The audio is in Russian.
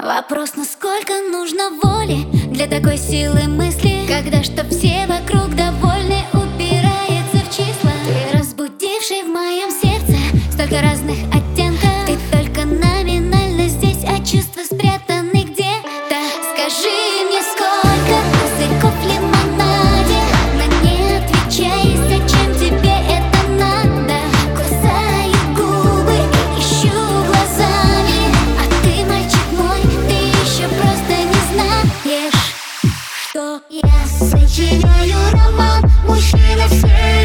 Вопрос, насколько нужно воли для такой силы мысли, когда чтоб все вокруг довольны, упирается в числа. Ты разбудивший в моем сердце столько разных оттенков. Ты только номинально здесь, а чувства спрятаны где-то. Скажи мне, сколько пузырьков в лимонаде, но не отвечай, зачем тебе это надо. Кусаю губы и ищу глазами, а ты, мальчик мой, ты еще просто не знаешь, что я сочиняю роман. Мужчина все